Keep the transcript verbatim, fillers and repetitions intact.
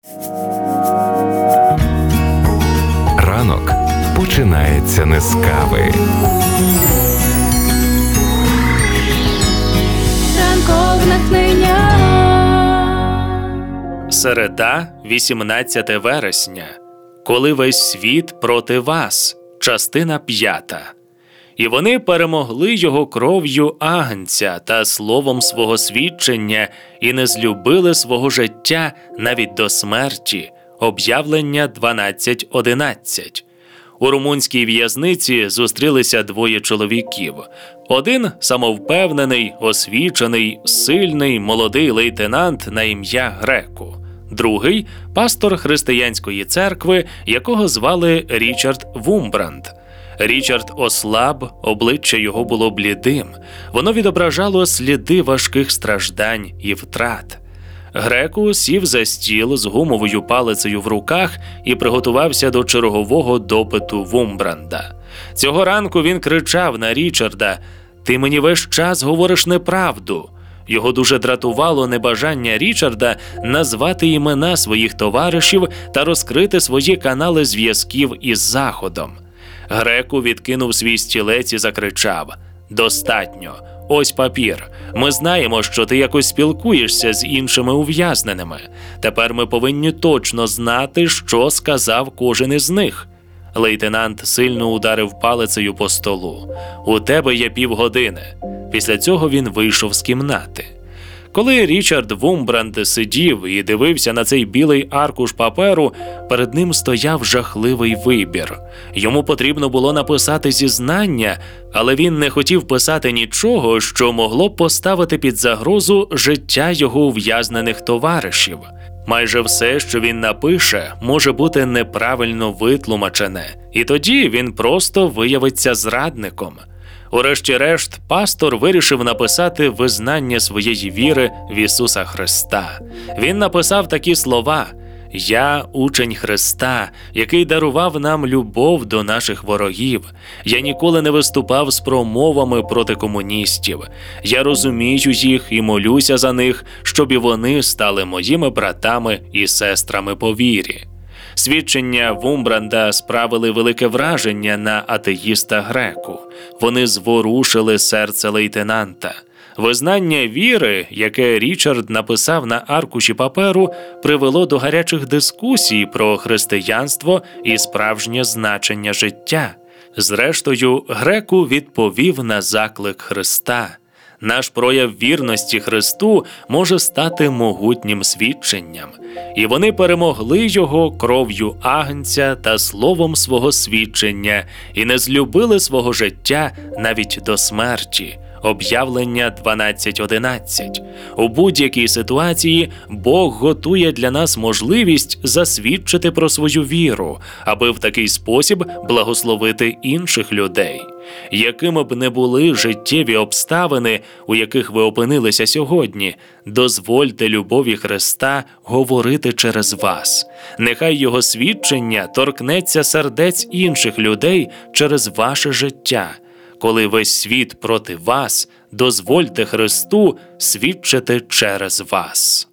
Ранок починається не з кави. Ранкове натхнення. Середа, вісімнадцяте вересня. Коли весь світ проти вас. Частина п'ята. І вони перемогли його кров'ю агнця та словом свого свідчення і не злюбили свого життя навіть до смерті. Об'явлення дванадцять одинадцять. У румунській в'язниці зустрілися двоє чоловіків. Один – самовпевнений, освічений, сильний, молодий лейтенант на ім'я Греку. Другий – пастор християнської церкви, якого звали Річард Вумбранд. Річард ослаб, обличчя його було блідим. Воно відображало сліди важких страждань і втрат. Греку сів за стіл з гумовою палицею в руках і приготувався до чергового допиту Вумбранда. Цього ранку він кричав на Річарда: «Ти мені весь час говориш неправду». Його дуже дратувало небажання Річарда назвати імена своїх товаришів та розкрити свої канали зв'язків із Заходом. Греку відкинув свій стілець і закричав: «Достатньо. Ось папір. Ми знаємо, що ти якось спілкуєшся з іншими ув'язненими. Тепер ми повинні точно знати, що сказав кожен із них». Лейтенант сильно ударив палицею по столу. «У тебе є півгодини». Після цього він вийшов з кімнати. Коли Річард Вумбранд сидів і дивився на цей білий аркуш паперу, перед ним стояв жахливий вибір. Йому потрібно було написати зізнання, але він не хотів писати нічого, що могло б поставити під загрозу життя його ув'язнених товаришів. Майже все, що він напише, може бути неправильно витлумачене, і тоді він просто виявиться зрадником. Урешті-решт, пастор вирішив написати визнання своєї віри в Ісуса Христа. Він написав такі слова: «Я учень Христа, який дарував нам любов до наших ворогів. Я ніколи не виступав з промовами проти комуністів. Я розумію їх і молюся за них, щоб і вони стали моїми братами і сестрами по вірі». Свідчення Вумбранда справили велике враження на атеїста Греку. Вони зворушили серце лейтенанта. Визнання віри, яке Річард написав на аркуші паперу, привело до гарячих дискусій про християнство і справжнє значення життя. Зрештою, Греку відповів на заклик Христа. Наш прояв вірності Христу може стати могутнім свідченням. І вони перемогли його кров'ю агнця та словом свого свідчення і не злюбили свого життя навіть до смерті. Об'явлення дванадцять одинадцять. У будь-якій ситуації Бог готує для нас можливість засвідчити про свою віру, аби в такий спосіб благословити інших людей. Якими б не були життєві обставини, у яких ви опинилися сьогодні, дозвольте любові Христа говорити через вас. Нехай Його свідчення торкнеться сердець інших людей через ваше життя. Коли весь світ проти вас, дозвольте Христу свідчити через вас.